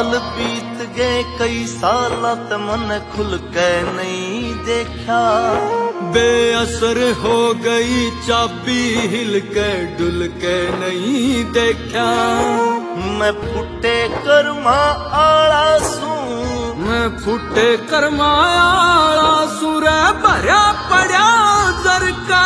साल बीत गए कई साल ते मन खुल के नहीं देखा। बेअसर हो गई चाबी हिल के डुल के नहीं देखा। मैं फुटे कर्मा आला सू, मैं फुटे कर्मा आला सू रे भरया पड़ा जरका।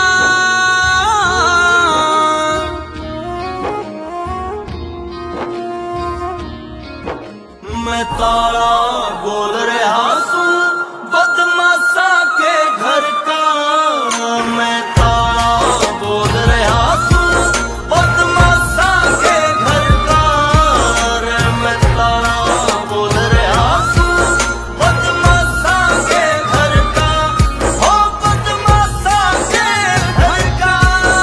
मैं ताला बोल रहा सू बदमाशा के घर का। मैं ताला बोल रहा सू बदमाशा के घर का। रे मैं ताला बोल रहा सू बदमाशा के घर का। हो बदमाशा के घर का।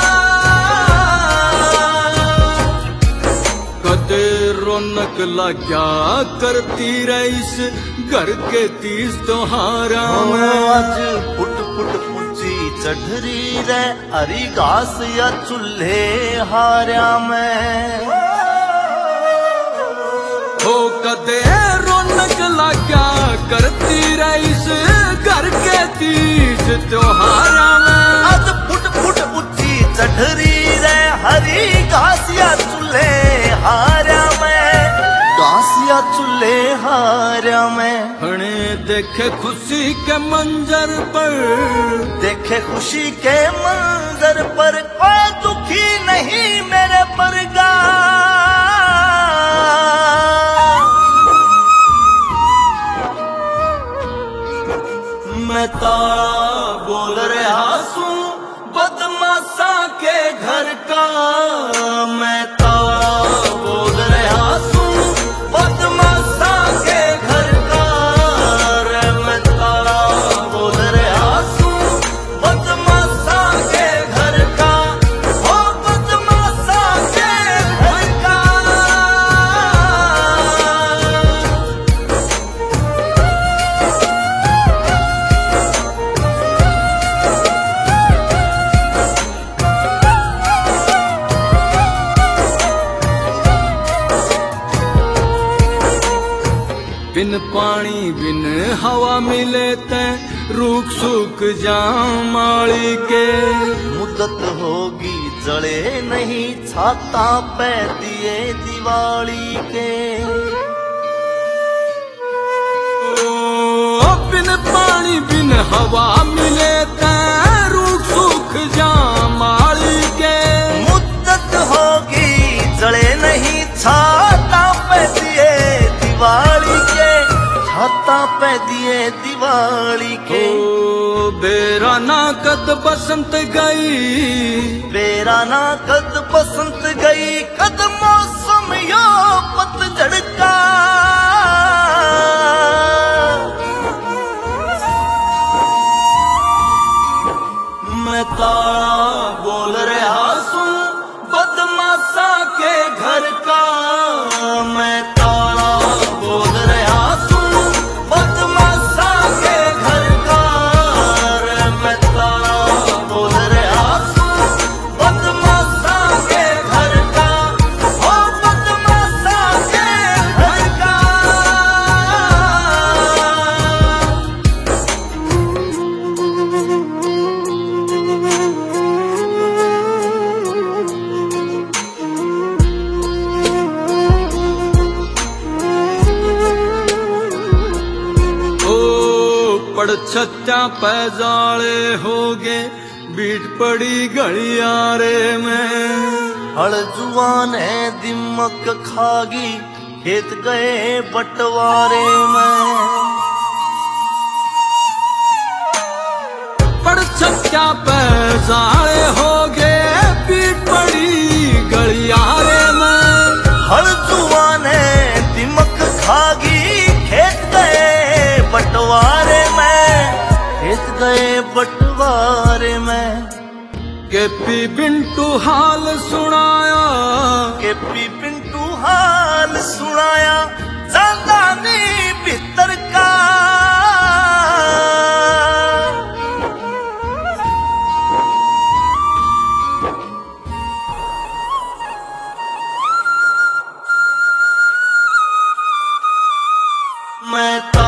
कदे रौनक लाग्या करती रईस घर के तीज त्योहारा में। आज फुट फुट ऊंची चढ़री रे हरी घास या चूल्हे हार्या में। हो कदे रौनक लाग्या करती रईस घर के तीज त्योहारा में। आज फुट फुट ऊंची चढ़री रे हरी घास या चूल्हे हार्या में। घास या चूल्हे हार्या में। हणे देखे खुशी के मंजर पर, देखे खुशी के मंजर पर कोई दुखी नहीं मेरे परगा। मैं ताला बोल रहा सू बदमाशा के घर का। मैं ताला बोल रहा सू बदमाशा के घर का। रे मैं ताला बोल रहा सू बदमाशा के घर का। हो बदमाशा के घर का। बिन पानी बिन हवा मिले ते रूख सूख जाऊं माली के। मुद्दत होगी जले नहीं छाता पे दिए दिवाली के। ओ बिन पानी बिन हवा मिले ते रूख सूख जाऊं माली के। मुद्दत होगी जले नहीं छाता पे दिए दिवाली के। छाता पे दिए दिवाली के। ओ बेरा ना कद बसंत गई, बेरा ना कद बसंत गई कद मौसम यो पतझड़ का। मैं ताला बोल रहा सू बदमाशा के घर का। मैं ताला बोल रहा सू बदमाशा के घर का। रे मैं ताला बोल रहा सू बदमाशा के घर का। हो बदमाशा के घर का। पड़ छत्या पैजाले हो गए बीट पड़ी गलियारे में। हल जुआन है दिमक खागी खेत गए बंटवारे में। पड़ छत्या पैजाले हो गए बीट पड़ी गलियारे में। हल जुआन है दिमक खागी खेत गए बंटवारे में। खेत गए बंटवारे में। केपी पिंटू हाल सुनाया, केपी पिंटू हाल सुनाया जांदानी भीतर का। मैं